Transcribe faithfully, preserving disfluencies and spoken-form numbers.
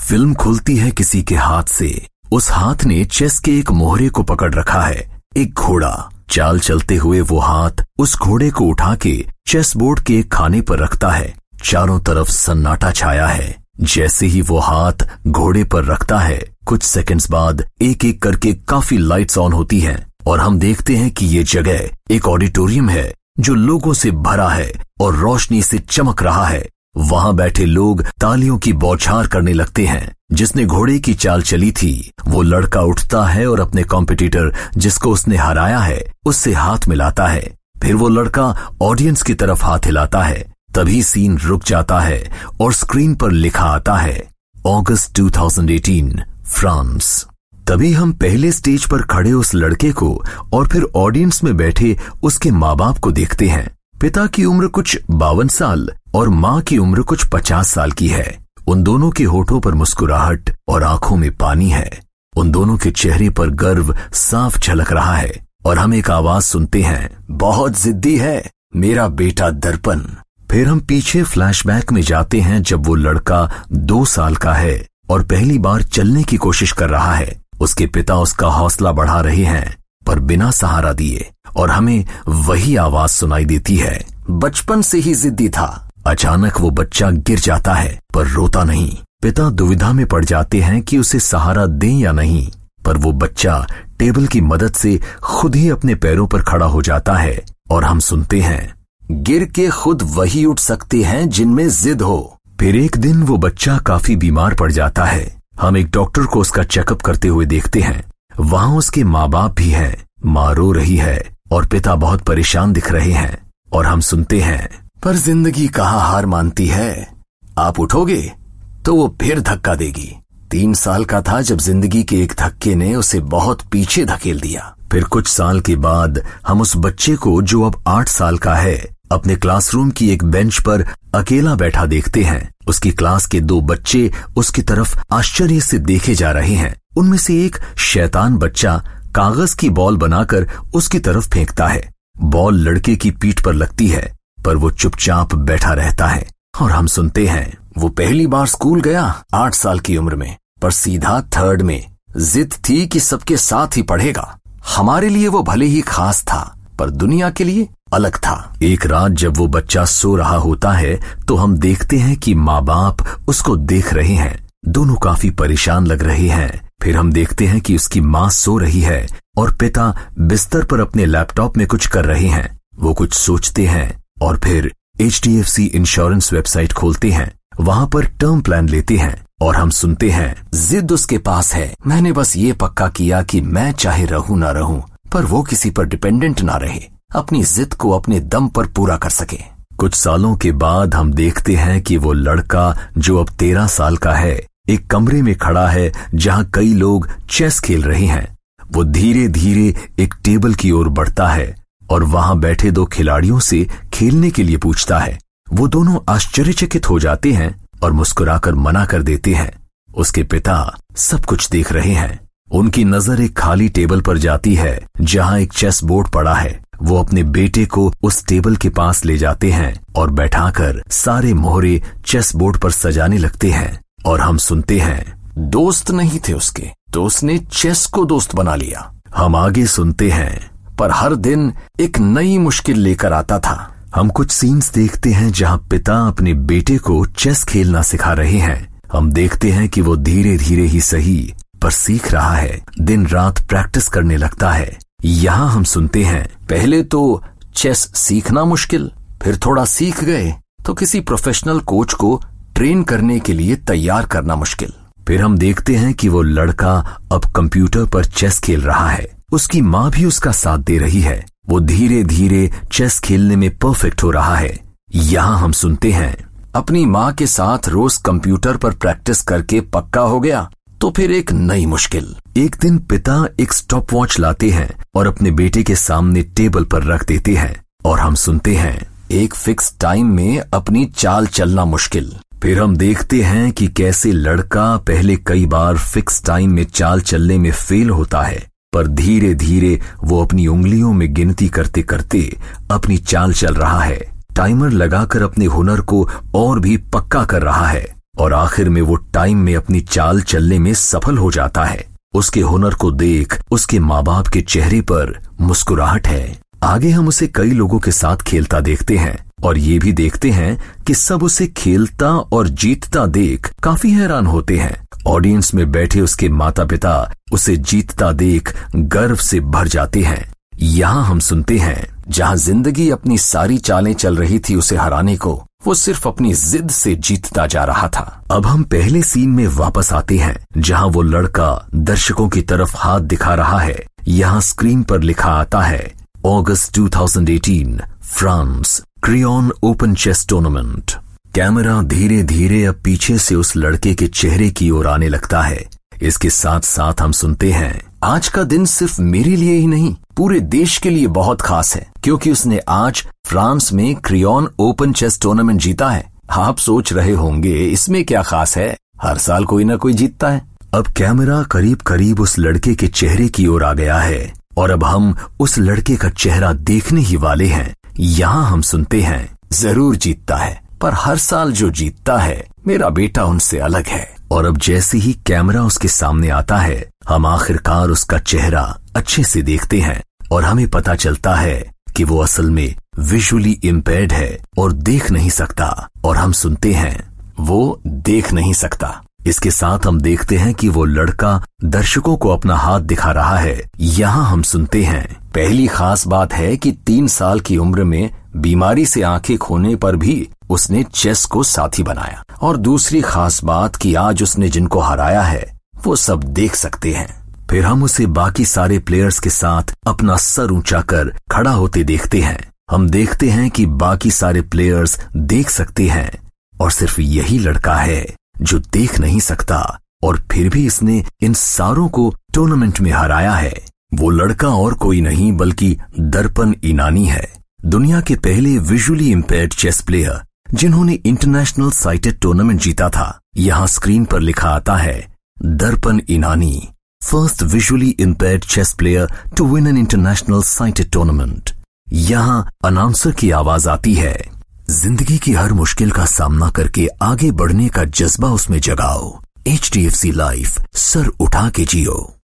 Film खुलती है किसी के हाथ से। उस हाथ ने चेस के एक मोहरे को पकड़ रखा है, एक घोड़ा। चाल चलते हुए वो हाथ उस घोड़े को उठा के चेस बोर्ड के एक खाने पर रखता है। चारों तरफ सन्नाटा छाया है। जैसे ही वो हाथ घोड़े पर रखता है, कुछ सेकंड्स बाद एक एक करके काफी लाइट्स ऑन होती हैं और हम देखते हैं कि ये जगह एक ऑडिटोरियम है जो लोगों से भरा है और रोशनी से चमक रहा है। वहां बैठे लोग तालियों की बौछार करने लगते हैं। जिसने घोड़े की चाल चली थी वो लड़का उठता है और अपने कॉम्पिटिटर जिसको उसने हराया है उससे हाथ मिलाता है। फिर वो लड़का ऑडियंस की तरफ हाथ हिलाता है। तभी सीन रुक जाता है और स्क्रीन पर लिखा आता है अगस्त दो हज़ार अठारह, फ्रांस। तभी हम पहले स्टेज पर खड़े उस लड़के को और फिर ऑडियंस में बैठे उसके माँ बाप को देखते हैं। पिता की उम्र कुछ बावन साल और माँ की उम्र कुछ पचास साल की है। उन दोनों के होठों पर मुस्कुराहट और आंखों में पानी है। उन दोनों के चेहरे पर गर्व साफ झलक रहा है और हम एक आवाज सुनते हैं, बहुत जिद्दी है मेरा बेटा दर्पण। फिर हम पीछे फ्लैशबैक में जाते हैं जब वो लड़का दो साल का है और पहली बार चलने की कोशिश कर रहा है। उसके पिता उसका हौसला बढ़ा रहे हैं पर बिना सहारा दिए और हमें वही आवाज सुनाई देती है, बचपन से ही जिद्दी था। अचानक वो बच्चा गिर जाता है पर रोता नहीं। पिता दुविधा में पड़ जाते हैं कि उसे सहारा दें या नहीं, पर वो बच्चा टेबल की मदद से खुद ही अपने पैरों पर खड़ा हो जाता है और हम सुनते हैं, गिर के खुद वही उठ सकते हैं जिनमें जिद हो। फिर एक दिन वो बच्चा काफी बीमार पड़ जाता है। हम एक डॉक्टर को उसका चेकअप करते हुए देखते हैं। वहां उसके माँ बाप भी हैं। माँ रो रही है और पिता बहुत परेशान दिख रहे हैं और हम सुनते हैं, पर जिंदगी कहाँ हार मानती है, आप उठोगे तो वो फिर धक्का देगी। तीन साल का था जब जिंदगी के एक धक्के ने उसे बहुत पीछे धकेल दिया। फिर कुछ साल के बाद हम उस बच्चे को जो अब आठ साल का है अपने क्लासरूम की एक बेंच पर अकेला बैठा देखते हैं। उसकी क्लास के दो बच्चे उसकी तरफ आश्चर्य से देखे जा रहे हैं। उनमें से एक शैतान बच्चा कागज की बॉल बनाकर उसकी तरफ फेंकता है। बॉल लड़के की पीठ पर लगती है पर वो चुपचाप बैठा रहता है और हम सुनते हैं, वो पहली बार स्कूल गया आठ साल की उम्र में, पर सीधा थर्ड में। जिद थी कि सबके साथ ही पढ़ेगा। हमारे लिए वो भले ही खास था पर दुनिया के लिए अलग था। एक रात जब वो बच्चा सो रहा होता है तो हम देखते हैं कि माँ बाप उसको देख रहे हैं। दोनों काफी परेशान लग रहे हैं। फिर हम देखते हैं कि उसकी माँ सो रही है और पिता बिस्तर पर अपने लैपटॉप में कुछ कर रहे हैं। वो कुछ सोचते हैं और फिर H D F C insurance website खोलते हैं। वहां पर टर्म प्लान लेते हैं और हम सुनते हैं, जिद उसके पास है, मैंने बस ये पक्का किया कि मैं चाहे रहूं ना रहूं पर वो किसी पर डिपेंडेंट ना रहे, अपनी जिद को अपने दम पर पूरा कर सके। कुछ सालों के बाद हम देखते हैं कि वो लड़का जो अब तेरह साल का है एक कमरे में खड़ा है जहां कई लोग चेस खेल रहे हैं। वो धीरे धीरे एक टेबल की ओर बढ़ता है और वहां बैठे दो खिलाड़ियों से खेलने के लिए पूछता है। वो दोनों आश्चर्यचकित हो जाते हैं और मुस्कुराकर मना कर देते हैं। उसके पिता सब कुछ देख रहे हैं। उनकी नजर एक खाली टेबल पर जाती है जहां एक चेस बोर्ड पड़ा है। वो अपने बेटे को उस टेबल के पास ले जाते हैं और बैठाकर सारे मोहरे चेस बोर्ड पर सजाने लगते हैं और हम सुनते हैं, दोस्त नहीं थे उसके तो उसने चेस को दोस्त बना लिया। हम आगे सुनते हैं, पर हर दिन एक नई मुश्किल लेकर आता था। हम कुछ सीन्स देखते हैं जहां पिता अपने बेटे को चेस खेलना सिखा रहे हैं। हम देखते हैं कि वो धीरे धीरे ही सही पर सीख रहा है। दिन रात प्रैक्टिस करने लगता है। यहाँ हम सुनते हैं, पहले तो चेस सीखना मुश्किल, फिर थोड़ा सीख गए तो किसी प्रोफेशनल कोच को ट्रेन करने के लिए तैयार करना मुश्किल। फिर हम देखते हैं कि वो लड़का अब कंप्यूटर पर चेस खेल रहा है। उसकी माँ भी उसका साथ दे रही है। वो धीरे धीरे चेस खेलने में परफेक्ट हो रहा है। यहाँ हम सुनते हैं, अपनी माँ के साथ रोज कंप्यूटर पर प्रैक्टिस करके पक्का हो गया तो फिर एक नई मुश्किल। एक दिन पिता एक स्टॉप वॉच लाते हैं और अपने बेटे के सामने टेबल पर रख देते हैं और हम सुनते हैं, एक फिक्स टाइम में अपनी चाल चलना मुश्किल। फिर हम देखते हैं कि कैसे लड़का पहले कई बार फिक्स टाइम में चाल चलने में फेल होता है, पर धीरे धीरे वो अपनी उंगलियों में गिनती करते करते अपनी चाल चल रहा है। टाइमर लगाकर अपने हुनर को और भी पक्का कर रहा है। और आखिर में वो टाइम में अपनी चाल चलने में सफल हो जाता है। उसके हुनर को देख उसके माँ बाप के चेहरे पर मुस्कुराहट है। आगे हम उसे कई लोगों के साथ खेलता देखते हैं और ये भी देखते हैं कि सब उसे खेलता और जीतता देख काफी हैरान होते हैं। ऑडियंस में बैठे उसके माता पिता उसे जीतता देख गर्व से भर जाते हैं। यहाँ हम सुनते हैं, जहाँ जिंदगी अपनी सारी चालें चल रही थी उसे हराने को, वो सिर्फ अपनी जिद से जीतता जा रहा था। अब हम पहले सीन में वापस आते हैं, जहाँ वो लड़का दर्शकों की तरफ हाथ दिखा रहा है। यहाँ स्क्रीन पर लिखा आता है अगस्त दो हज़ार अठारह, France, Creon open chess tournament. Camera धीरे धीरे अब पीछे से उस लड़के के चेहरे की ओर आने लगता है। इसके साथ साथ हम सुनते हैं, आज का दिन सिर्फ मेरे लिए ही नहीं पूरे देश के लिए बहुत खास है, क्योंकि उसने आज फ्रांस में क्रियॉन ओपन चेस टूर्नामेंट जीता है। आप सोच रहे होंगे इसमें क्या खास है, हर साल कोई ना कोई जीतता है। अब कैमरा करीब करीब उस लड़के के चेहरे की ओर आ गया है और अब हम उस लड़के का चेहरा देखने ही वाले हैं। यहाँ हम सुनते हैं, जरूर जीतता है, पर हर साल जो जीतता है मेरा बेटा उनसे अलग है। और अब जैसे ही कैमरा उसके सामने आता है, हम आखिरकार उसका चेहरा अच्छे से देखते हैं और हमें पता चलता है कि वो असल में विजुअली इम्पेयर्ड है और देख नहीं सकता। और हम सुनते हैं, वो देख नहीं सकता। इसके साथ हम देखते हैं कि वो लड़का दर्शकों को अपना हाथ दिखा रहा है। यहाँ हम सुनते हैं, पहली खास बात है कि तीन साल की उम्र में बीमारी से आंखें खोने पर भी उसने चेस को साथी बनाया। और दूसरी खास बात कि आज उसने जिनको हराया है वो सब देख सकते हैं। फिर हम उसे बाकी सारे प्लेयर्स के साथ अपना सर ऊंचा कर खड़ा होते देखते हैं। हम देखते हैं कि बाकी सारे प्लेयर्स देख सकते हैं और सिर्फ यही लड़का है जो देख नहीं सकता, और फिर भी इसने इन सारों को टूर्नामेंट में हराया है। वो लड़का और कोई नहीं बल्कि दर्पण ईनानी है, दुनिया के पहले विजुअली इम्पेयर्ड चेस प्लेयर जिन्होंने इंटरनेशनल साइटेड टूर्नामेंट जीता था। यहाँ स्क्रीन पर लिखा आता है, Darpan Inani, first visually impaired chess player to win an international sighted tournament. यहाँ अनाउंसर की आवाज आती है, जिंदगी की हर मुश्किल का सामना करके आगे बढ़ने का जज्बा उसमें जगाओ। H D F C life, सर उठा के जियो।